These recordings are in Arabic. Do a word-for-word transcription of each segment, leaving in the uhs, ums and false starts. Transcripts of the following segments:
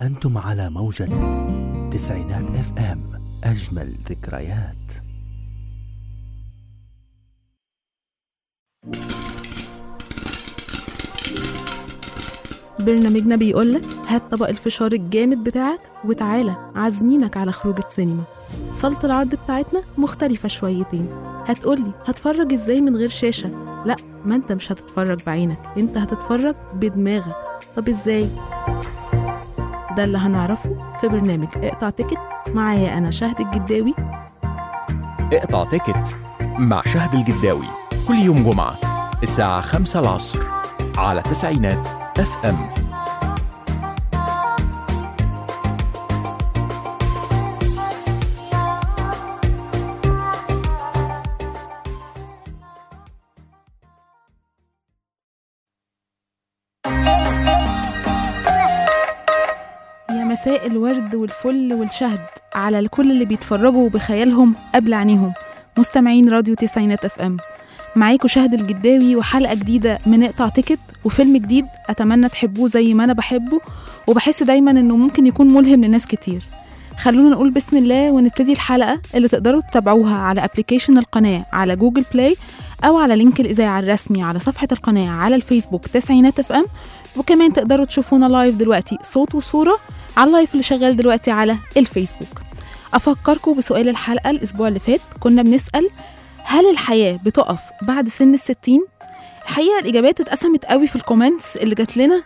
أنتم على موجة تسعينات اف ام، أجمل ذكريات. برنامجنا بيقولك هات طبق الفشار الجامد بتاعك وتعالى عازمينك على خروجة سينما. صالة العرض بتاعتنا مختلفة شويتين. هتقولي هتفرج ازاي من غير شاشة؟ لا، ما انت مش هتتفرج بعينك، انت هتتفرج بدماغك. طب ازاي؟ ده اللي هنعرفه في برنامج اقطع تيكت. معايا انا شهد الجداوي. اقطع تيكت مع شهد الجداوي كل يوم جمعة الساعة خمسة العصر على تسعينات اف ام. يا مساء الورد والفل والشهد على الكل اللي بيتفرجوا بخيالهم قبل عينيهم، مستمعين راديو تسعينات اف ام. معاكم شهد الجداوي وحلقة جديدة من اقطع تيكت وفيلم جديد أتمنى تحبوه زي ما أنا بحبه، وبحس دايما إنه ممكن يكون ملهم لناس كتير. خلونا نقول بسم الله ونبتدي الحلقة اللي تقدروا تتابعوها على ابليكيشن القناة على جوجل بلاي، أو على لينك الإذاعة الرسمي على صفحة القناة على الفيسبوك تسعينات اف ام. وكمان تقدروا تشوفونا لايف دلوقتي صوت وصورة على اللايف اللي شغال دلوقتي على الفيسبوك. أفكركم بسؤال الحلقة الأسبوع اللي فات، كنا بنسأل هل الحياة بتقف بعد سن الستين؟ الحقيقة الإجابات اتقسمت قوي في الكومنتس اللي جات لنا.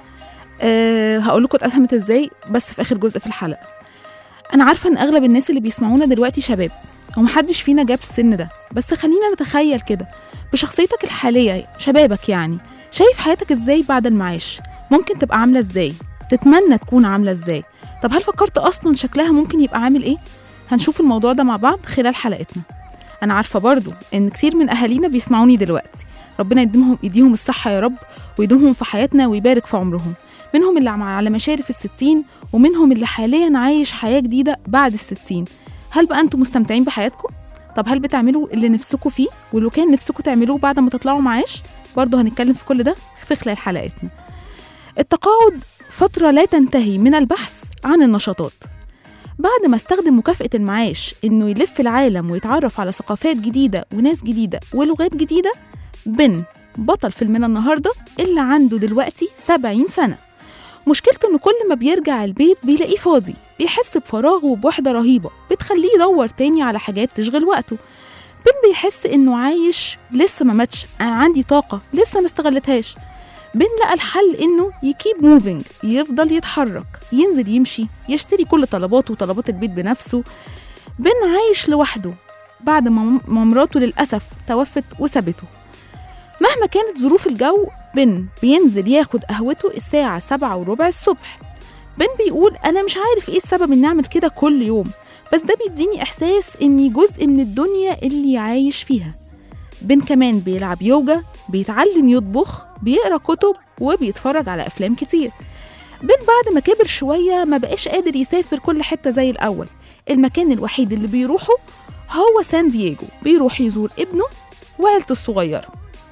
أه هقولكم اتقسمت ازاي بس في آخر جزء في الحلقة. أنا عارفة إن أغلب الناس اللي بيسمعونا دلوقتي شباب ومحدش فينا جاب السن ده، بس خلينا نتخيل كده بشخصيتك الحالية، شبابك يعني، شايف حياتك ازاي بعد المعاش؟ ممكن تبقى عاملة ازاي؟ تتمنى تكون عاملة ازاي؟ طب هل فكرت أصلا شكلها ممكن يبقى عامل ايه؟ هنشوف الموضوع ده مع بعض خلال حلقتنا. أنا عارفة برضو إن كتير من أهالينا بيسمعوني دلوقتي، ربنا يديمهم يديهم الصحة يا رب ويدومهم في حياتنا ويبارك في عمرهم. منهم اللي على مشارف الستين ومنهم اللي حاليا عايش حياة جديدة بعد الستين. هل بقى أنتم مستمتعين بحياتكم؟ طب هل بتعملوا اللي نفسكم فيه واللي كان نفسكم تعملوه بعد ما تطلعوا معاش؟ برضو هنتكلم في كل ده في خلال حلقتنا. التقاعد فترة لا تنتهي من البحث عن النشاطات. بعد ما استخدم مكافأة المعاش إنه يلف العالم ويتعرف على ثقافات جديدة وناس جديدة ولغات جديدة، بن بطل فيلمنا النهاردة اللي عنده دلوقتي سبعين سنة. مشكلته إنه كل ما بيرجع البيت بيلاقيه فاضي، بيحس بفراغ وبوحدة رهيبة بتخليه يدور تاني على حاجات تشغل وقته. بن بيحس إنه عايش لسه ما ماتش، أنا عندي طاقة لسه ما استغلتهاش. بن لقى الحل إنه يكيب موفينج، يفضل يتحرك، ينزل يمشي، يشتري كل طلباته وطلبات البيت بنفسه. بن عايش لوحده بعد ما مراته للأسف توفت وسابته. مهما كانت ظروف الجو، بن بينزل ياخد قهوته الساعة سبعة وربع الصبح. بن بيقول أنا مش عارف إيه السبب إني أعمل كده كل يوم، بس ده بيديني إحساس إني جزء من الدنيا اللي عايش فيها. بن كمان بيلعب يوجا، بيتعلم يطبخ، بيقرأ كتب وبيتفرج على أفلام كتير. بن بعد ما كبر شوية ما بقاش قادر يسافر كل حتة زي الأول. المكان الوحيد اللي بيروحه هو سان دييجو، بيروح يزور ابنه وعيلته الصغيرة.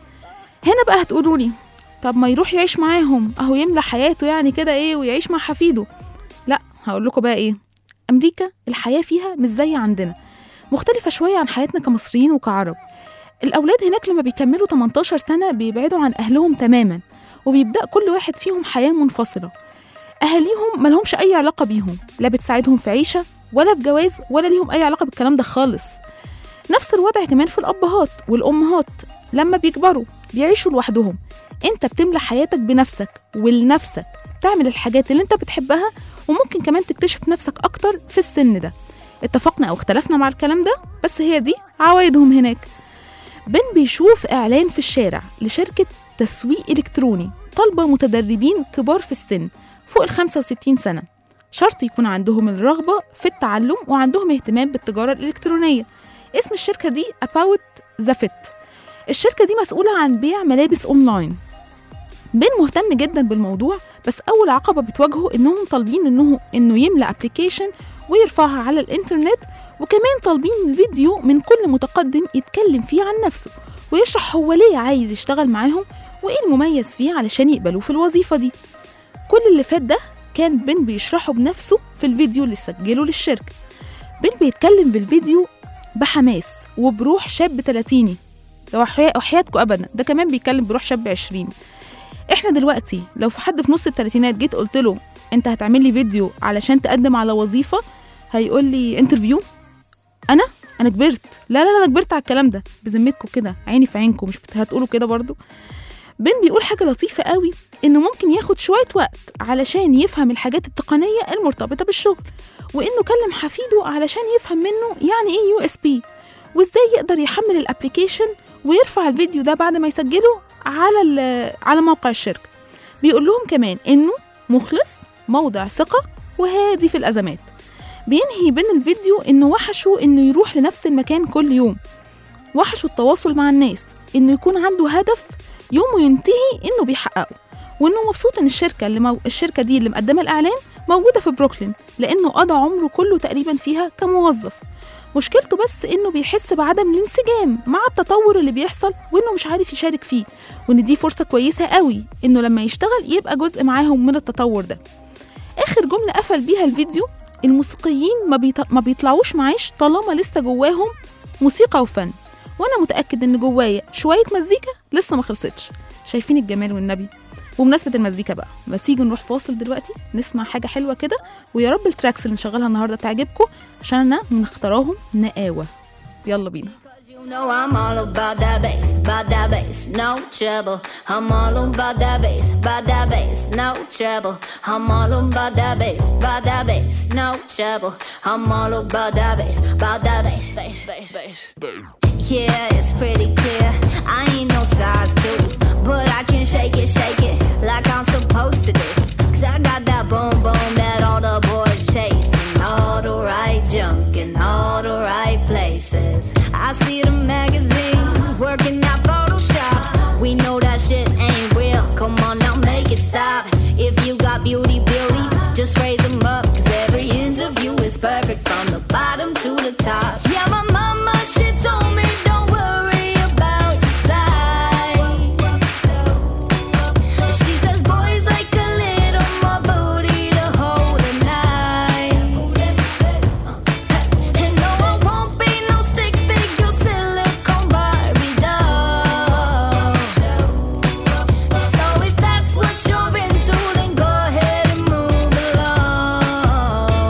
هنا بقى هتقولولي طب ما يروح يعيش معاهم، أهو يملى حياته يعني كده إيه ويعيش مع حفيده. لا، هقول لكم بقى إيه، أمريكا الحياة فيها مش زي عندنا، مختلفة شوية عن حياتنا كمصريين وكعرب. الأولاد هناك لما بيكملوا تمنتاشر سنة بيبعدوا عن أهلهم تماماً، وبيبدأ كل واحد فيهم حياة منفصلة. أهاليهم ملهمش أي علاقة بيهم، لا بتساعدهم في عيشة ولا في جواز ولا ليهم أي علاقة بالكلام ده خالص. نفس الوضع كمان في الأبهات والأمهات، لما بيكبروا بيعيشوا لوحدهم. أنت بتملى حياتك بنفسك ولنفسك، تعمل الحاجات اللي أنت بتحبها، وممكن كمان تكتشف نفسك أكتر في السن ده. اتفقنا أو اختلفنا مع الكلام ده، بس هي دي عوايدهم هناك. بن بيشوف إعلان في الشارع لشركة تسويق إلكتروني طالبة متدربين كبار في السن فوق الخمسة وستين سنة، شرط يكون عندهم الرغبة في التعلم وعندهم اهتمام بالتجارة الإلكترونية. اسم الشركة دي About the Fit. الشركة دي مسؤولة عن بيع ملابس أونلاين. بن مهتم جدا بالموضوع، بس أول عقبة بتواجهه إنهم طالبين إنه إنه يملأ أبليكيشن ويرفعها على الإنترنت، وكمان طالبين فيديو من كل متقدم يتكلم فيه عن نفسه ويشرح هو ليه عايز يشتغل معاهم وإيه المميز فيه علشان يقبلوه في الوظيفة دي. كل اللي فات ده كان بن بيشرحه بنفسه في الفيديو اللي سجله للشركة. بن بيتكلم بالفيديو بحماس وبروح شاب تلاتيني، لو وحياتكم أبدا ده كمان بيتكلم بروح شاب عشرين. احنا دلوقتي لو في حد في نص التلاتينات جيت قلت له انت هتعمل لي فيديو علشان تقدم على وظيفة، هيقول لي انترفيو؟ انا انا كبرت، لا لا لا انا كبرت على الكلام ده، بذمتكم كده عيني في عينكم، مش هتقولوا كده برضو. بن بيقول حاجة لطيفة قوي، انه ممكن ياخد شوية وقت علشان يفهم الحاجات التقنية المرتبطة بالشغل، وانه كلم حفيده علشان يفهم منه يعني ايه يو اس بي، وازاي يقدر يحمل الابليكيشن ويرفع الفيديو ده بعد ما يسجله على على موقع الشركة. بيقول لهم كمان انه مخلص، موضع ثقة، وهادي في الازمات. بينهي بين الفيديو انه وحشه انه يروح لنفس المكان كل يوم، وحشه التواصل مع الناس، انه يكون عنده هدف يومه ينتهي انه بيحققه، وانه مبسوط ان الشركة اللي مو... الشركة دي اللي مقدمة الاعلان موجودة في بروكلين، لانه قضى عمره كله تقريبا فيها كموظف. مشكلته بس انه بيحس بعدم الانسجام مع التطور اللي بيحصل، وانه مش عارف يشارك فيه، وان دي فرصة كويسة قوي انه لما يشتغل يبقى جزء معاهم من التطور ده. اخر جملة قفل بيها الفيديو: الموسيقيين ما, بيط... ما بيطلعوش معيش طالما لسه جواهم موسيقى وفن، وانا متأكد ان جوايا شوية مزيكا لسه ما خلصتش. شايفين الجمال والنبي؟ وبمناسبة المزيكا بقى، ما تيجي نروح فاصل دلوقتي نسمع حاجة حلوة كده، ويا رب التراكس اللي نشغلها النهاردة تعجبكم، عشان انا منختاراهم نقاوة. يلا بينا. You know I'm all about that bass, about that bass, no trouble. I'm all about that bass, about that bass, no trouble. I'm all about that bass, about that bass, no trouble. I'm all about that bass, about that bass, bass, bass, bass. Yeah, it's pretty clear. I ain't no size two, but I can shake it, shake it like I'm supposed to do. 'Cause I got that boom boom that all the boys chase, and all the right junk in all the right places. I see the magazines working out Photoshop. We know that shit ain't real. Come on now, make it stop. If you got beauty, beauty, just raise them up. 'Cause every inch of you is perfect from the bottom to the top. Yeah, my mama, she told me don't worry about your size. She says boys like a little more booty to hold at night. And no, I won't be no stick figure silicone Barbie doll. So if that's what you're into, then go ahead and move along.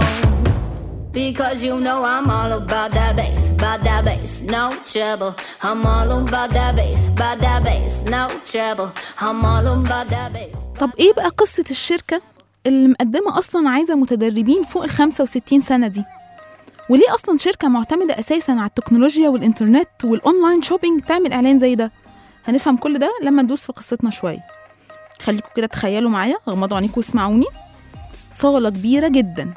Because you know I'm all about that bass, about that bass, no trouble. I'm all about that bass, about that bass, no trouble. I'm all about that bass. طب ايه بقى قصة الشركة اللي مقدمة اصلا عايزة متدربين فوق ال خمسة وستين سنة دي؟ وليه اصلا شركة معتمدة اساسا على التكنولوجيا والانترنت والاونلاين شوبينج تعمل اعلان زي ده؟ هنفهم كل ده لما ندوس في قصتنا شوية. خليكم كده تخيلوا معايا، غمضوا عينيكم واسمعوني. صالة كبيرة جدا،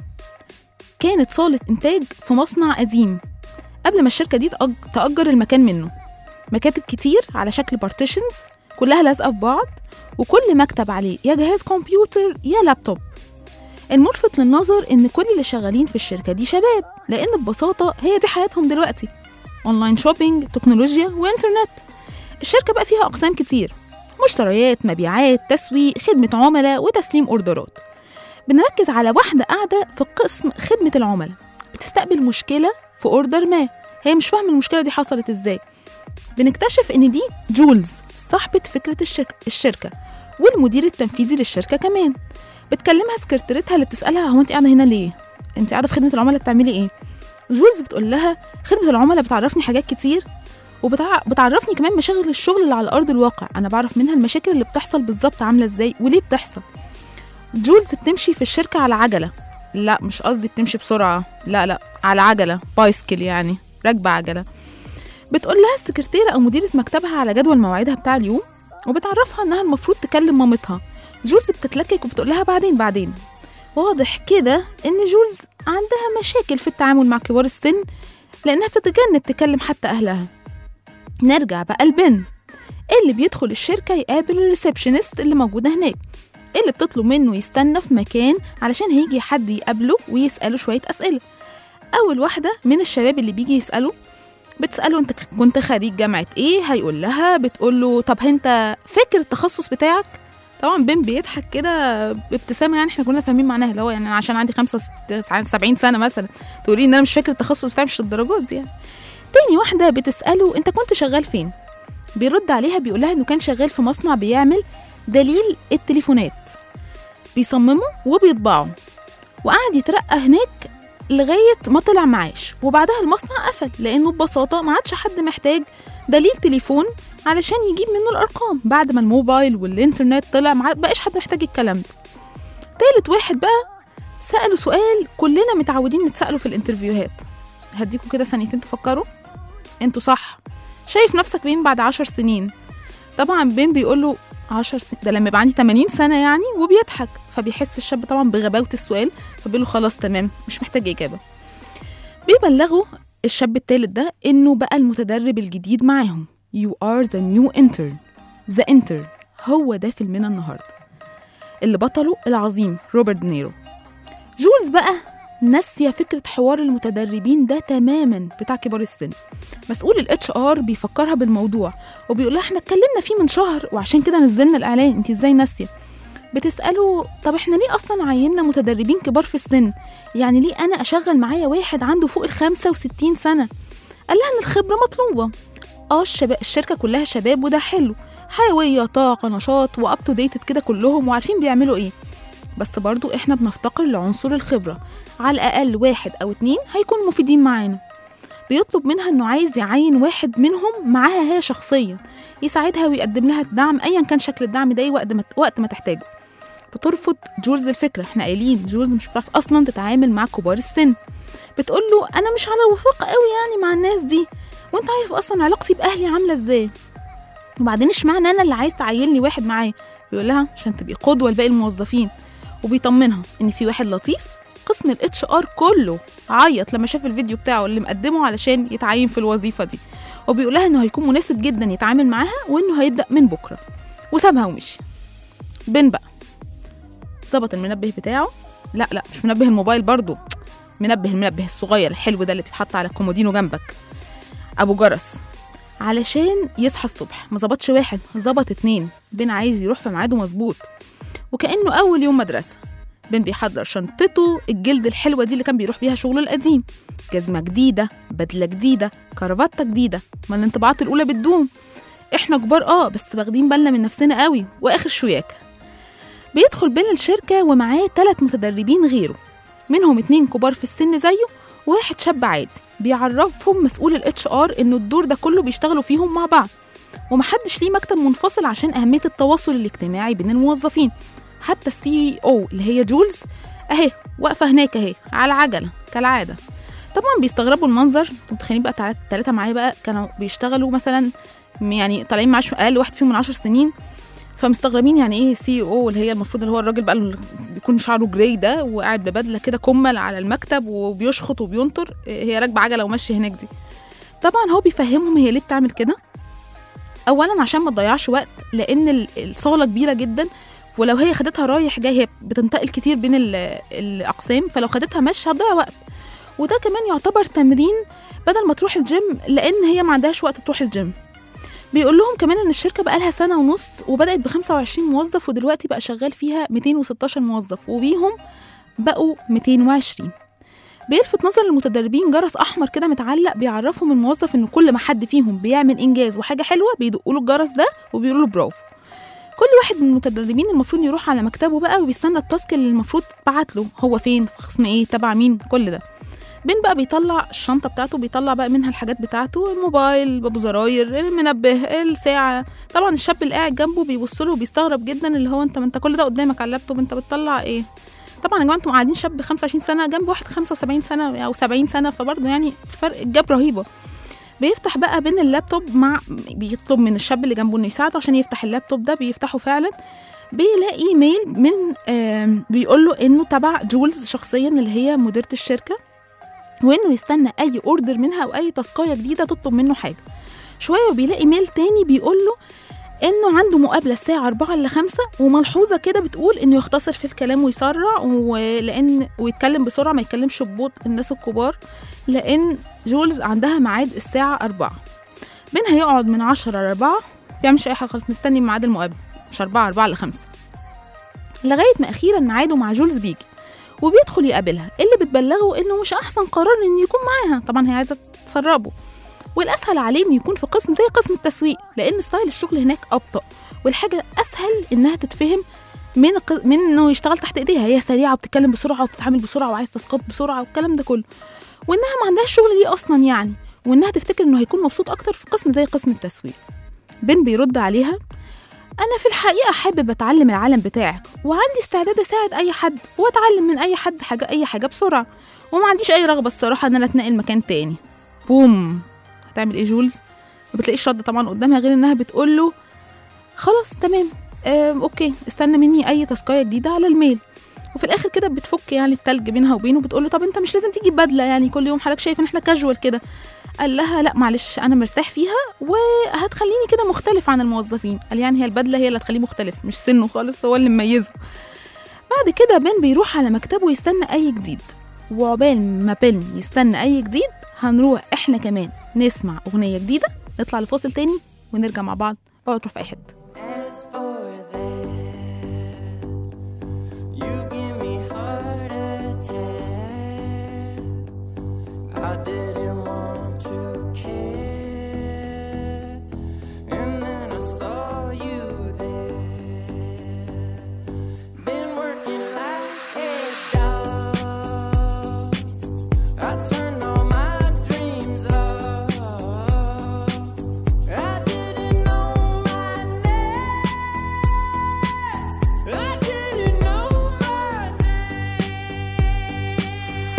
كانت صالة انتاج في مصنع قديم قبل ما الشركة دي تأج- تأجر المكان منه. مكاتب كتير على شكل بارتيشنز كلها لازقة في بعض، وكل مكتب عليه يا جهاز كمبيوتر يا لابتوب. الملفت للنظر ان كل اللي شغالين في الشركة دي شباب، لان ببساطة هي دي حياتهم دلوقتي، اونلاين شوبينج، تكنولوجيا وانترنت. الشركة بقى فيها اقسام كتير: مشتريات، مبيعات، تسويق، خدمة عملاء، وتسليم اوردرات. بنركز على واحدة قاعدة في قسم خدمة العملاء، بتستقبل مشكلة في اوردر ما، هي مش فاهمة المشكلة دي حصلت ازاي. بنكتشف ان دي جولز، صاحبة فكرة الشركة, الشركة والمدير التنفيذي للشركة كمان. بتكلمها سكرتيرتها اللي بتسألها: هو انت قاعدة هنا ليه؟ انت قاعدة في خدمة العملاء بتعملي ايه؟ جولز بتقول لها: خدمة العملاء بتعرفني حاجات كتير، وبتعرفني كمان مشاغل الشغل اللي على أرض الواقع، أنا بعرف منها المشاكل اللي بتحصل بالظبط عاملة ازاي وليه بتحصل. جولز بتمشي في الشركة على عجلة، لا مش قصدي بتمشي بسرعة، لا لا على عجلة، بايسكل يعني، راكبة عجلة. بتقول لها السكرتيرة أو مديرة مكتبها على جدول مواعيدها بتاع اليوم، وبتعرفها إنها المفروض تكلم مامتها. جولز بتتلكك وبتقول لها بعدين بعدين. واضح كده إن جولز عندها مشاكل في التعامل مع كبار السن، لأنها بتتجنب تكلم حتى أهلها. نرجع بقى لبن اللي بيدخل الشركة يقابل الريسبشنست اللي موجودة هناك، اللي بتطلب منه يستنى في مكان علشان هيجي حد يقابله ويسأله شوية أسئلة. أول واحدة من الشباب اللي بيجي يسأله بتسأله: انت كنت خريج جامعة ايه؟ هيقول لها، بتقول له: طب انت فاكر التخصص بتاعك؟ طبعا بين بيضحك كده بابتسامه، يعني احنا كنا فاهمين معناها، اللي هو يعني عشان عندي خمسة وسبعين سنه مثلا تقولي ان انا مش فاكر التخصص بتاعي، مش الدرجات دي يعني. تاني واحده بتساله انت كنت شغال فين؟ بيرد عليها بيقول لها انه كان شغال في مصنع بيعمل دليل التليفونات، بيصممه وبيطبعه، وقعد يترقى هناك لغايه ما طلع معاش، وبعدها المصنع قفل لانه ببساطه ما عادش حد محتاج دليل تليفون علشان يجيب منه الارقام بعد ما الموبايل والانترنت طلع، ما بقاش حد محتاج الكلام ده. تالت واحد بقى سأله سؤال كلنا متعودين نتسأله في الانترفيوهات، هديكوا كده ثانيتين تفكروا. انتوا صح، شايف نفسك فين بعد عشر سنين؟ طبعا بين بيقول له عشر سنين ده لما يبقى عندي ثمانين سنة يعني، وبيضحك. فبيحس الشاب طبعا بغباوة السؤال، فبيقول له خلاص تمام مش محتاج إجابة. بيبلغوا الشاب التالت ده إنه بقى المتدرب الجديد معاهم. You are the new intern. The intern هو ده فيلمنا النهاردة اللي بطله العظيم روبرت دينيرو. جولز بقى ناسية فكرة حوار المتدربين ده تماما بتاع كبار السن. مسؤول الاتش ار بيفكرها بالموضوع وبيقول لها احنا اتكلمنا فيه من شهر وعشان كده نزلنا الاعلان، انت ازاي ناسية؟ بتسأله طب احنا ليه اصلا عيننا متدربين كبار في السن؟ يعني ليه انا اشغل معايا واحد عنده فوق الخمسة وستين سنة؟ قال لها ان الخبرة مطلوبة. اه الشباب الشركة كلها شباب وده حلو، حيوية طاقة نشاط واب تو ديتد كده كلهم وعارفين بيعملوا ايه، بس برضو احنا بنفتقر لعنصر الخبرة، على الأقل واحد أو اتنين هيكونوا مفيدين معانا. بيطلب منها إنه عايز يعين واحد منهم معاها هي شخصيا يساعدها ويقدم لها الدعم أيا كان شكل الدعم ده وقت ما وقت ما تحتاجه. بترفض جولز الفكرة، احنا قايلين جولز مش بتعرف أصلا تتعامل مع كبار السن. بتقول له أنا مش على وفاق قوي يعني مع الناس دي، وأنت عارف أصلا علاقتي بأهلي عاملة إزاي، وبعدين اشمعنى أنا اللي عايز تعين لي واحد معايا؟ بيقول لها عشان تبقي قدوة لباقي الموظفين. وبيطمنها إن في واحد لطيف. قسم الاتش ار كله عيط لما شاف الفيديو بتاعه اللي مقدمه علشان يتعين في الوظيفه دي، وبيقول لها انه هيكون مناسب جدا يتعامل معاها وانه هيبدا من بكره، وسابها ومشي. بن بقى ظبط المنبه بتاعه، لا لا مش منبه الموبايل برضو، منبه المنبه الصغير الحلو ده اللي بيتحط على الكومودينو جنبك، ابو جرس، علشان يصحى الصبح. ما ظبطش واحد، ظبط اتنين. بن عايز يروح في ميعاده مظبوط وكانه اول يوم مدرسه. بن بيحضر شنطته الجلد الحلوة دي اللي كان بيروح بيها شغله القديم، جزمة جديدة، بدلة جديدة، كرافتة جديدة. ما الانطباعات الأولى بتدوم، احنا كبار اه بس واخدين بالنا من نفسنا قوي وآخر شوياك. بيدخل بين الشركة ومعاه ثلاث متدربين غيره، منهم اتنين كبار في السن زيه وواحد شاب عادي. بيعرفهم مسؤول الاتش ار انه الدور ده كله بيشتغلوا فيهم مع بعض، ومحدش ليه مكتب منفصل عشان أهمية التواصل الاجتماعي بين الموظفين. حتى السي او اللي هي جولز اهي واقفه هناك اهي على عجله كالعاده. طبعا بيستغربوا المنظر. انتوا متخيلين بقى ثلاثه معايا بقى كانوا بيشتغلوا مثلا يعني طالعين معاش اقل واحد فيهم من عشر سنين، فمستغربين يعني ايه سي او اللي هي المفروض اللي هو الراجل بقى اللي بيكون شعره جراي ده وقاعد ببدله كده كمل على المكتب وبيشخط وبينطر، هي راكبه عجله وماشيه هناك دي. طبعا هو بيفهمهم هي ليه بتعمل كده. اولا عشان ما تضيعش وقت، لان الصاله كبيره جدا، ولو هي خدتها رايح جاي هي بتنتقل كتير بين الأقسام، فلو خدتها مش هتضيع وقت. وده كمان يعتبر تمرين بدل ما تروح الجيم، لأن هي ما عندهاش وقت تروح الجيم. بيقول لهم كمان إن الشركة بقالها سنة ونص وبدأت بخمسة وعشرين موظف، ودلوقتي بقى شغال فيها مئتين وستاشر موظف، وبيهم بقوا مئتين وعشرين. بيلفت نظر المتدربين جرس أحمر كده متعلق بيعرفهم الموظف إن كل ما حد فيهم بيعمل إنجاز وحاجة حلوة بيدقوا له الجرس ده وبيقولوا له برافو. كل واحد من المتدربين المفروض يروح على مكتبه بقى وبيستنى التاسك اللي المفروض تبعت له، هو فين، في قسم ايه، تبع مين، كل ده. بن بقى بيطلع الشنطه بتاعته، بيطلع بقى منها الحاجات بتاعته، الموبايل، ابو زراير، المنبه، الساعه. طبعا الشاب اللي قاعد جنبه بيبص له وبيستغرب جدا، اللي هو انت ما انت كل ده قدامك على اللابتوب، انت بتطلع ايه؟ طبعا يا جماعه انتوا قاعدين شاب خمسة وعشرين سنه جنب واحد خمسة وسبعين سنه او سبعين سنه، فبرضه يعني الفرق الجاب رهيبه. بيفتح بقى بين اللابتوب مع بيطلب من الشاب اللي جنبه انه يساعده عشان يفتح اللابتوب ده، بيفتحه فعلا. بيلاقي ايميل من بيقول له انه تبع جولز شخصيا اللي هي مديرة الشركة، وانه يستنى اي اوردر منها او اي تاسكايه جديده تطلب منه حاجه. شويه وبيلاقي ايميل تاني بيقول له انه عنده مقابله الساعه أربعة ل خمسة، وملحوظه كده بتقول انه يختصر في الكلام ويسرع، ولان ويتكلم بسرعه ما يتكلمش ببطء الناس الكبار، لان جولز عندها ميعاد الساعه أربعة. بين هيقعد من عشرة ل أربعة بيعملش اي حاجه خالص، مستني ميعاد المقابله، مش أربعة أربعة ل خمسة، لغاية ما أخيرا ميعاده مع جولز بيجي وبيدخل يقابلها، اللي بتبلغه إنه مش أحسن قرار إنه يكون معاها، طبعا هي عايزة تسربه، والأسهل عليه إنه يكون في قسم زي قسم التسويق، لأن ستايل الشغل هناك أبطأ والحاجة أسهل إنها تتفهم من من إنه يشتغل تحت إيديها. هي سريعة وبتتكلم بسرعة وبتتعامل بسرعة وعايز تسقط بسرعة والكلام ده كله، وإنها ما عندهاش الشغل دي أصلا يعني، وإنها تفتكر إنه هيكون مبسوط أكتر في قسم زي قسم التسويق. بن بيرد عليها: أنا في الحقيقة حابب أتعلم العالم بتاعك، وعندي استعداد أساعد أي حد وأتعلم من أي حد حاجة أي حاجة بسرعة، وما عنديش أي رغبة الصراحة إن أنا أتنقل مكان تاني. بوم. هتعمل إيه جولز؟ ما بتلاقيش رد طبعا قدامها غير إنها بتقول له: خلاص تمام، آه، أوكي، استنى مني أي تاسكاية جديدة على الميل. وفي الآخر كده بتفك يعني التلج بينها وبينه، بتقول له: طب أنت مش لازم تيجي بدلة يعني كل يوم، حضرتك شايف إن إحنا كاجوال كده. قال لها: لا معلش، أنا مرتاح فيها وهتخليني كده مختلف عن الموظفين. قال يعني هي البدلة هي اللي هتخليه مختلف، مش سنه خالص هو اللي مميزه. بعد كده بن بيروح على مكتبه يستنى أي جديد، وعقبال ما بن يستنى أي جديد هنروح إحنا كمان نسمع أغنية جديدة، نطلع لفاصل تاني ونرجع مع بعض. اوعوا تروح في أي حتة. I didn't want to care, and then I saw you there. Been working like a dog. I turned all my dreams off. I didn't know my name. I didn't know my name.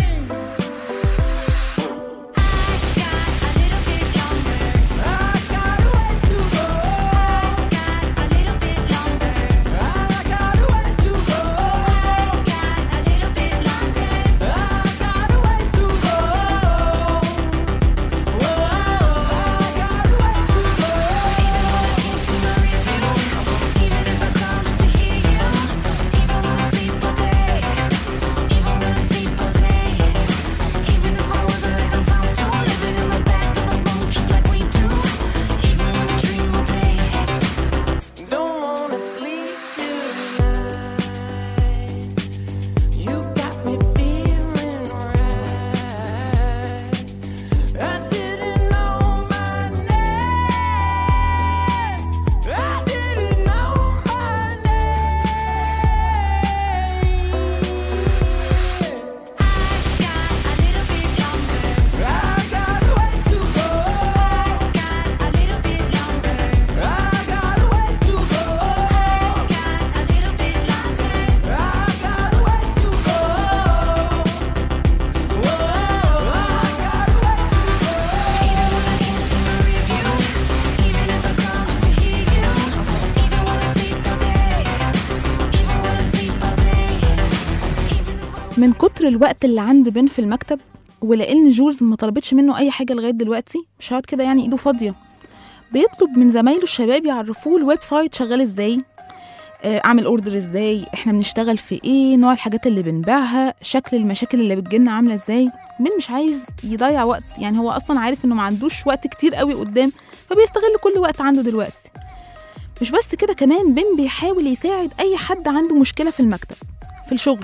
من كتر الوقت اللي عند بن في المكتب، ولأن جولز ما طلبتش منه أي حاجة لغاية دلوقتي، مش هقعد كده يعني إيده فاضية، بيطلب من زمايله الشباب يعرفوه الويب سايت شغال إزاي، أعمل أوردر إزاي، إحنا بنشتغل في إيه، نوع الحاجات اللي بنبيعها، شكل المشاكل اللي بتجيلنا عاملة إزاي. بن مش عايز يضيع وقت، يعني هو أصلا عارف إنه ما عندوش وقت كتير قوي قدام، فبيستغل كل وقت عنده دلوقتي. مش بس كده، كمان بن بيحاول يساعد أي حد عنده مشكلة في المكتب في الشغل،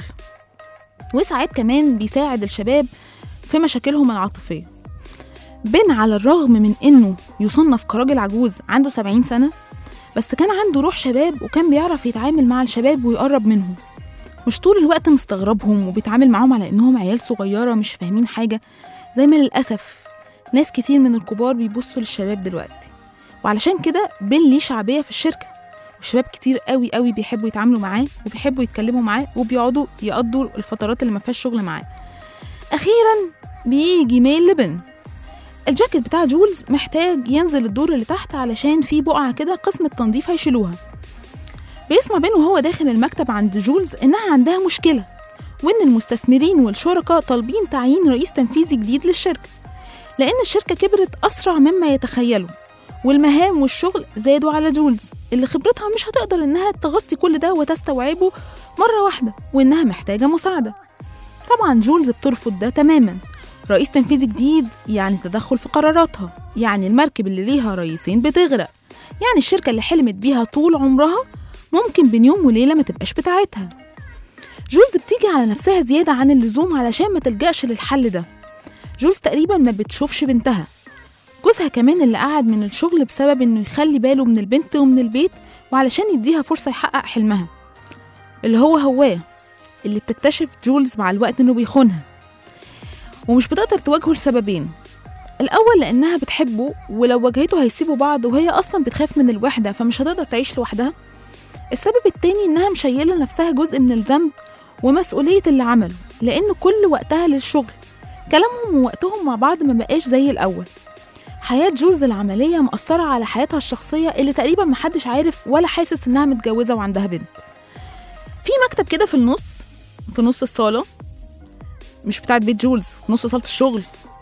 وساعات كمان بيساعد الشباب في مشاكلهم العاطفية. بن على الرغم من إنه يصنف كراجل عجوز عنده سبعين سنة، بس كان عنده روح شباب وكان بيعرف يتعامل مع الشباب ويقرب منهم، مش طول الوقت مستغربهم وبيتعامل معهم على إنهم عيال صغيرة مش فاهمين حاجة، زي ما للأسف ناس كتير من الكبار بيبصوا للشباب دلوقتي. وعلشان كده بن ليه شعبية في الشركة، والشباب كتير قوي قوي بيحبوا يتعاملوا معاه وبيحبوا يتكلموا معاه وبيقعدوا يقضوا الفترات اللي ما فيهاش شغل معاه. أخيرا بيجي ميل لبن: الجاكيت بتاع جولز محتاج ينزل الدور اللي تحت علشان في بقعة كده قسم التنظيف هيشيلوها. بيسمع بين وهو داخل المكتب عند جولز إنها عندها مشكلة، وإن المستثمرين والشركاء طالبين تعيين رئيس تنفيذي جديد للشركة، لأن الشركة كبرت أسرع مما يتخيلوا، والمهام والشغل زادوا على جولز اللي خبرتها مش هتقدر إنها تغطي كل ده وتستوعبه مرة واحدة، وإنها محتاجة مساعدة. طبعا جولز بترفض ده تماما. رئيس تنفيذي جديد يعني تدخل في قراراتها، يعني المركب اللي ليها رئيسين بتغرق، يعني الشركة اللي حلمت بيها طول عمرها ممكن بين يوم وليلة ما تبقاش بتاعتها. جولز بتيجي على نفسها زيادة عن اللزوم علشان ما تلجأش للحل ده. جولز تقريبا ما بتشوفش بنتها. جوزها كمان اللي قعد من الشغل بسبب انه يخلي باله من البنت ومن البيت، وعلشان يديها فرصة يحقق حلمها اللي هو هواه، اللي بتكتشف جولز مع الوقت انه بيخونها، ومش بتقدر تواجهه لسببين. الأول لأنها بتحبه، ولو واجهته هيسيبوا بعض، وهي أصلا بتخاف من الوحدة فمش هتقدر تعيش لوحدها. السبب التاني إنها مشيلة نفسها جزء من الذنب ومسؤولية اللي عمله، لأن كل وقتها للشغل. كلامهم ووقتهم مع بعض ما بقاش زي الأول. حياة جولز العملية مأثرة على حياتها الشخصية اللي تقريبا محدش عارف ولا حاسس إنها متجوزة وعندها بنت. في مكتب كده في النص في نص الصالة، مش بتاعت بيت جولز، نص صالة الشغل،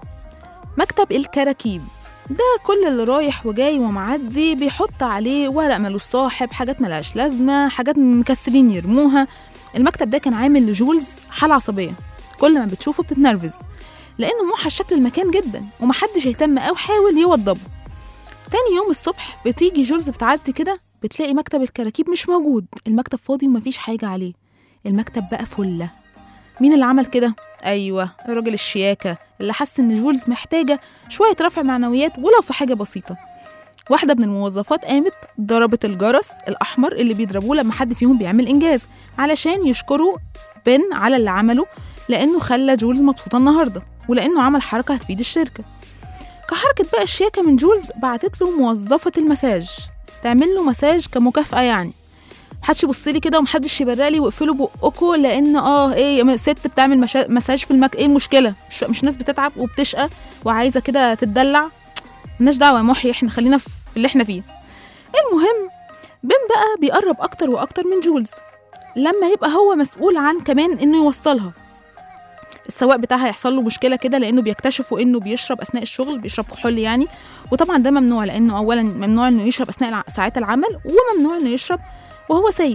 مكتب الكراكيب ده. كل اللي رايح وجاي ومعدي بيحط عليه ورق ملوش صاحب، حاجات ملهاش لازمة، حاجات مكسلين يرموها. المكتب ده كان عامل لجولز حالة عصبية، كل ما بتشوفه بتتنرفز لأنه موحش شكل المكان جدا ومحدش يهتم أو حاول يوضبه. تاني يوم الصبح بتيجي جولز بتعدي كده، بتلاقي مكتب الكراكيب مش موجود، المكتب فاضي ومفيش حاجة عليه. المكتب بقى فلة. مين اللي عمل كده؟ أيوة، الراجل الشياكة اللي حس إن جولز محتاجة شوية رفع معنويات ولو في حاجة بسيطة. واحدة من الموظفات قامت ضربت الجرس الأحمر اللي بيضربوه لما حد فيهم بيعمل إنجاز، علشان يشكروا بن على اللي عمله، لأنه خلى جولز مبسوطة النهاردة، ولأنه عمل حركة هتفيد الشركة. كحركة بقى الشياكة من جولز بعتت له موظفة المساج تعمل له مساج كمكافأة. يعني محدش يبصلي كده ومحدش يبرقلي واقفلوا بقكوا، لان اه ايه ست بتعمل مشا... مساج في المك... ايه المشكله؟ مش, مش ناس بتتعب وبتشقى وعايزه كده تتدلع؟ مالناش دعوه يا محي، احنا خلينا في اللي احنا فيه. المهم بن بقى بيقرب اكتر واكتر من جولز، لما يبقى هو مسؤول عن كمان انه يوصلها. السواق بتاعها يحصل له مشكله كده، لانه بيكتشفوا انه بيشرب اثناء الشغل، بيشرب كحول يعني، وطبعا ده ممنوع، لانه اولا ممنوع انه يشرب اثناء ساعات العمل، وممنوع انه يشرب وهو سايق.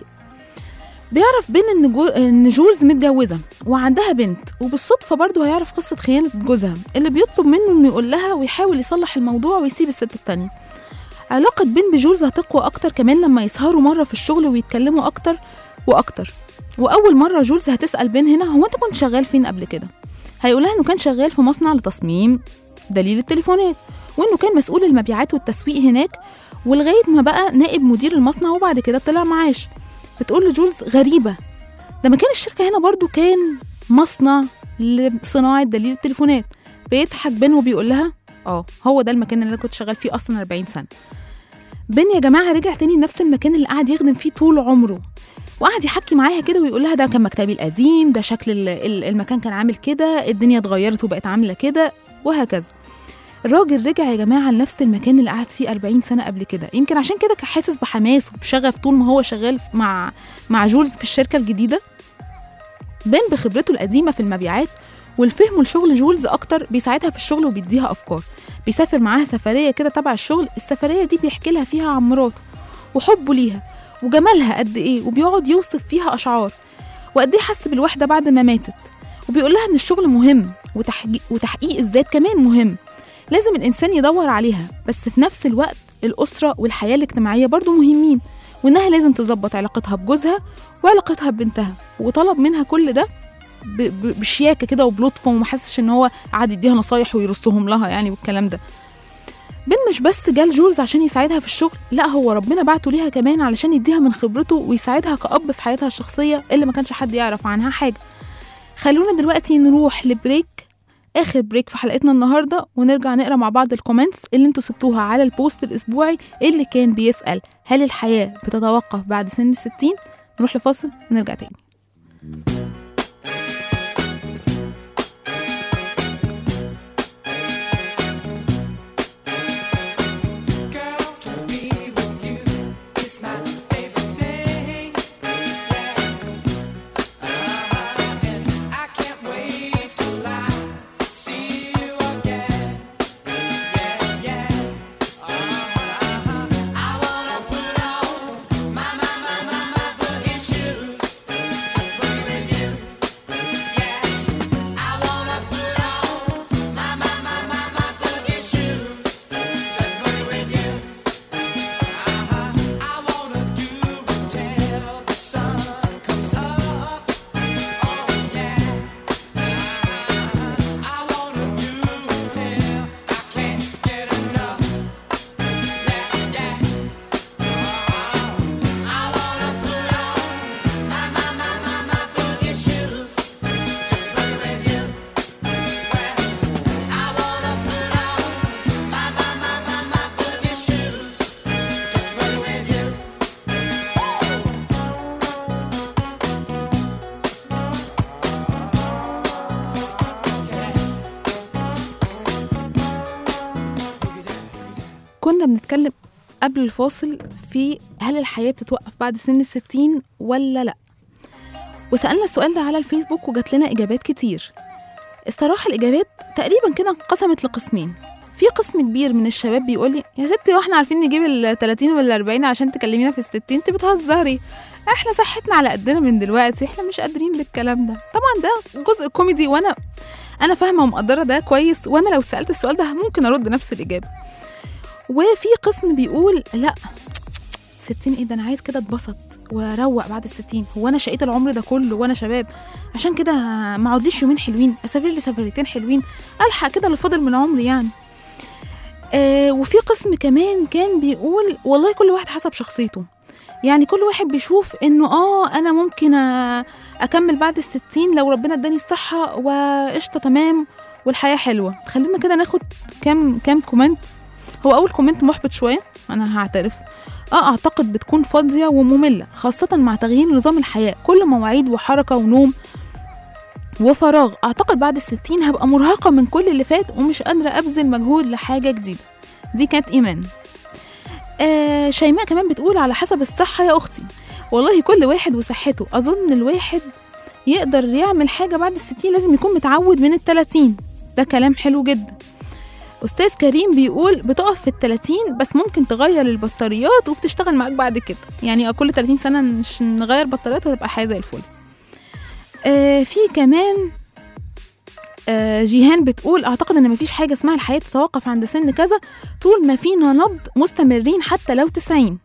بيعرف بين ان, جو... إن جولز متجوزه وعندها بنت، وبالصدفه برضه هيعرف قصه خيانه جوزها اللي بيطلب منه انه يقول لها ويحاول يصلح الموضوع ويسيب الست التانية. علاقه بين بجولز هتقوى اكتر كمان لما يسهروا مره في الشغل ويتكلموا اكتر واكتر. واول مره جولز هتسال بين هنا، هو انت كنت شغال فين قبل كده؟ هيقولها انه كان شغال في مصنع لتصميم دليل التليفونات، وانه كان مسؤول المبيعات والتسويق هناك، ولغايه ما بقى نائب مدير المصنع وبعد كده طلع معاش. بتقول له جولز غريبه، ده مكان الشركه هنا برضو كان مصنع لصناعه دليل التليفونات. بيضحك بن وبيقول لها اه هو ده المكان اللي انا كنت شغال فيه اصلا أربعين سنة. بن يا جماعه رجع تاني لنفس المكان اللي قعد يخدم فيه طول عمره، وقعد يحكي معاها كده ويقول لها ده كان مكتبي القديم، ده شكل المكان كان عامل كده، الدنيا اتغيرت وبقت عامله كده، وهكذا. الراجل رجع يا جماعه لنفس المكان اللي قعد فيه أربعين سنة قبل كده. يمكن عشان كده كان حاسس بحماس وبشغف طول ما هو شغال مع مع جولز في الشركه الجديده. بن بخبرته القديمه في المبيعات والفهم لشغل جولز اكتر بيساعدها في الشغل وبيديها افكار. بيسافر معاها سفريه كده تبع الشغل، السفريه دي بيحكي لها فيها عن مراته وحبه ليها وجمالها قد ايه، وبيقعد يوصف فيها اشعار وقد ايه حس بالوحده بعد ما ماتت، وبيقول لها ان الشغل مهم وتحقيق الذات كمان مهم، لازم الانسان يدور عليها، بس في نفس الوقت الاسره والحياه الاجتماعيه برضو مهمين، وانها لازم تظبط علاقتها بجوزها وعلاقتها ببنتها. وطلب منها كل ده بشياكه كده وبلطف، وما حسش ان هو قعد يديها نصايح ويرصهم لها يعني والكلام ده. بن مش بس جال جولز عشان يساعدها في الشغل، لا هو ربنا بعته ليها كمان علشان يديها من خبرته ويساعدها كأب في حياتها الشخصيه اللي ما كانش حد يعرف عنها حاجه. خلونا دلوقتي نروح لبريك، اخر بريك في حلقتنا النهارده، ونرجع نقرا مع بعض الكومنتس اللي انتوا سبتوها على البوست الاسبوعي اللي كان بيسأل هل الحياه بتتوقف بعد سن الستين. نروح لفاصل ونرجع تاني. With you. كنا بنتكلم قبل الفاصل في هل الحياة بتتوقف بعد سن الستين ولا لأ، وسألنا السؤال ده على الفيسبوك وجات لنا إجابات كتير. الصراحة الإجابات تقريبا كده انقسمت لقسمين. في قسم كبير من الشباب بيقول لي يا ستي واحنا عارفين نجيب ال ثلاثين ولا أربعين عشان تكلمينا في الستين، انت بتهزري، احنا صحتنا على قدنا من دلوقتي، احنا مش قادرين للكلام ده. طبعا ده جزء كوميدي وانا انا فاهمه ومقدره ده كويس، وانا لو سألت السؤال ده ممكن ارد نفس الإجابة. وفي قسم بيقول لا ستين ايه ده، انا عايز كده اتبسط واروق بعد الستين، هو انا شقيت العمر ده كله وانا شباب عشان كده ما اقعدليش يومين حلوين، اسافر لي سفريتين حلوين الحق كده اللي فاضل من عمري يعني. آه وفي قسم كمان كان بيقول والله كل واحد حسب شخصيته، يعني كل واحد بيشوف انه اه انا ممكن اكمل بعد الستين لو ربنا اداني الصحه وقشطه تمام والحياه حلوه. خلينا كده ناخد كام كام كومنت. هو اول كومنت محبط شويه انا هعترف، اه اعتقد بتكون فاضيه وممله خاصه مع تغيير نظام الحياه، كل مواعيد وحركه ونوم وفراغ. اعتقد بعد الستين هبقى مرهقه من كل اللي فات ومش قادره ابذل مجهود لحاجه جديده. دي كانت ايمان. آه شيماء كمان بتقول على حسب الصحه يا اختي، والله كل واحد وصحته، اظن الواحد يقدر يعمل حاجه بعد الستين لازم يكون متعود من التلاتين. ده كلام حلو جدا. أستاذ كريم بيقول بتقف في التلاتين بس ممكن تغير البطاريات وبتشتغل معاك بعد كده، يعني كل تلاتين سنة مش نغير بطاريات وتبقى حاجة زي الفل. آه في كمان آه جيهان بتقول أعتقد أن مفيش حاجة اسمها الحياة تتوقف عند سن كذا، طول ما فينا نبض مستمرين حتى لو تسعين.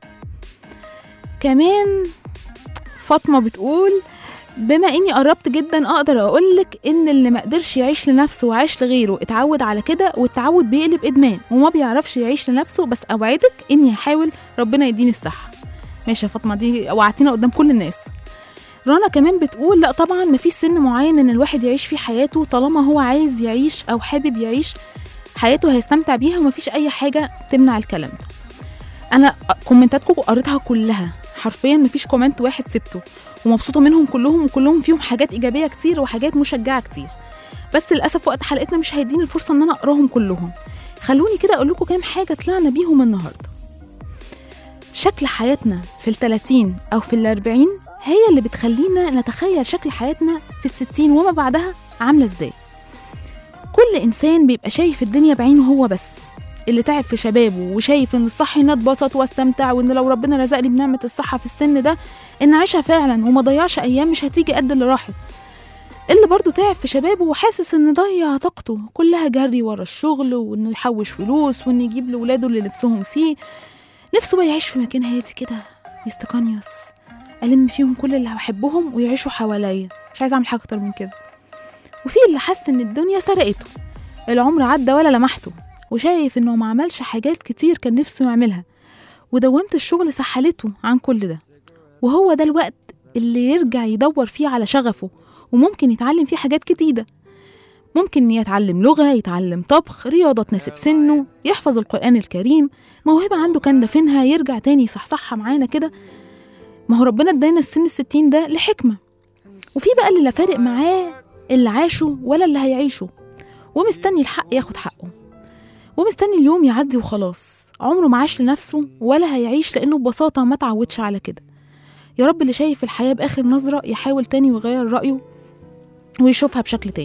كمان فاطمة بتقول بما اني قربت جدا اقدر اقولك ان اللي ما قدرش يعيش لنفسه وعاش لغيره اتعود على كده، والتعود بيقلب ادمان وما بيعرفش يعيش لنفسه، بس اوعدك اني هحاول ربنا يديني الصحه. ماشي يا فاطمه، دي وعدتينا قدام كل الناس. رنا كمان بتقول لا طبعا مفيش سن معين ان الواحد يعيش فيه حياته، طالما هو عايز يعيش او حابب يعيش حياته هيستمتع بيها ومفيش اي حاجه تمنع الكلام ده. انا كومنتاتكم قريتها كلها حرفيا، مفيش كومنت واحد سبته ومبسوطه منهم كلهم، وكلهم فيهم حاجات ايجابيه كتير وحاجات مشجعه كتير، بس للاسف وقت حلقتنا مش هيديني الفرصه ان انا اقراهم كلهم. خلوني كده اقول لكم كام حاجه طلعنا بيهم النهارده. شكل حياتنا في الثلاثين او في الاربعين هي اللي بتخلينا نتخيل شكل حياتنا في الستين وما بعدها عامله ازاي. كل انسان بيبقى شايف الدنيا بعينه هو بس، اللي تعب في شبابه وشايف ان الصح ان اتبسط واستمتع، وان لو ربنا رزقني بنعمه الصحه في السن ده ان عيشها فعلا وما ضيعش ايام مش هتيجي قد اللي راحت. اللي برضو تعب في شبابه وحاسس ان ضيع طاقته كلها جري ورا الشغل، وانه يحوش فلوس، وانه يجيب لاولاده اللي نفسهم فيه، نفسه بقى يعيش في مكان هادي كده يستقنيس، الم فيهم كل اللي بحبهم ويعيشوا حواليا، مش عايز اعمل حاجه اكتر من كده. وفي اللي حاسس ان الدنيا سرقته، العمر عدى ولا لمحته، وشايف انه ما عملش حاجات كتير كان نفسه يعملها، ودوامة الشغل سحلته عن كل ده، وهو ده الوقت اللي يرجع يدور فيه على شغفه، وممكن يتعلم فيه حاجات جديدة. ممكن يتعلم لغة، يتعلم طبخ، رياضة تناسب سنه، يحفظ القرآن الكريم، موهبة عنده كان دفنها يرجع تاني يصحصحها معانا كده. ما هو ربنا ادانا السن الستين ده لحكمة. وفي بقى اللي لا فارق معاه اللي عاشه ولا اللي هيعيشه، ومستني الحق ياخد حقه، ومستني اليوم يعدي وخلاص، عمره ما عاش لنفسه ولا هيعيش لأنه ببساطة ما تعودش على كده. يا رب اللي شايف الحياة بآخر نظرة يحاول تاني ويغير رأيه ويشوفها بشكل تاني.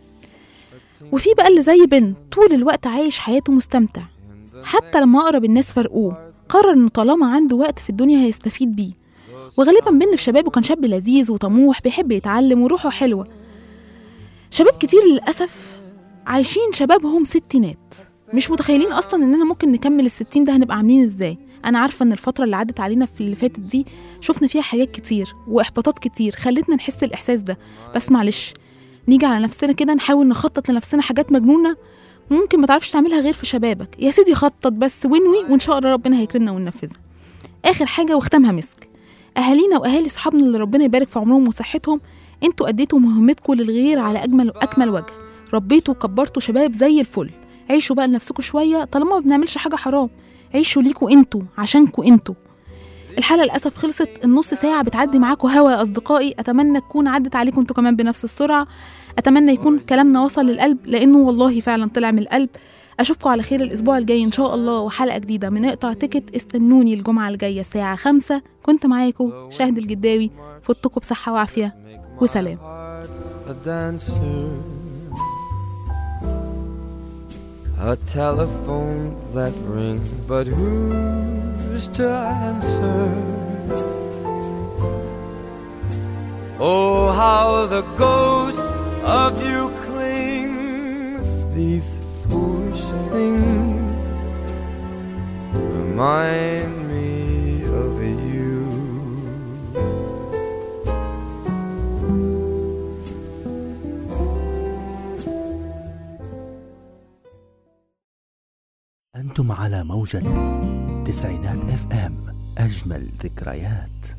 وفي بقى اللي زي بن طول الوقت عايش حياته مستمتع، حتى لما أقرب الناس فرقوه قرر إنه طالما عنده وقت في الدنيا هيستفيد بيه. وغالبا بن في شبابه كان شاب لذيذ وطموح بيحب يتعلم وروحه حلوة. شباب كتير للأسف عايشين شبابهم ستينات، مش متخيلين اصلا اننا ممكن نكمل الستين ده هنبقى عاملين ازاي. انا عارفه ان الفتره اللي عدت علينا في اللي فاتت دي شفنا فيها حاجات كتير واحباطات كتير خلتنا نحس الاحساس ده، بس معلش نيجي على نفسنا كده، نحاول نخطط لنفسنا حاجات مجنونه ممكن ما تعرفش تعملها غير في شبابك. يا سيدي خطط بس وانوي، وان شاء الله ربنا هيكرمنا وننفذها. اخر حاجه واختمها مسك، اهالينا واهالي اصحابنا اللي ربنا يبارك في عمرهم وصحتهم، انتوا اديتوا مهمتكم للغير على اجمل واكمل وجه، ربيتوا وكبرتوا شباب زي الفل. عيشوا بقى لنفسكم شويه، طالما ما بنعملش حاجه حرام، عيشوا ليكوا انتوا عشانكوا انتوا. الحلقه للاسف خلصت، النص ساعه بتعدي معاكوا هوا يا اصدقائي، اتمنى تكون عدت عليكم انتوا كمان بنفس السرعه، اتمنى يكون كلامنا وصل للقلب لانه والله فعلا طلع من القلب. أشوفكم على خير الأسبوع الجاي إن شاء الله وحلقة جديدة من اقطع تيكت. استنوني الجمعة الجاية الساعة خمسة. كنت معاكم شاهد الجداوي، فوتكم بصحة وعافية وسلام. A dancer, a telephone that rings, but who's to answer? Oh, how the ghost of you clings. These foolish things remind me of you. أنتم على موجة تسعينات اف ام، أجمل ذكريات.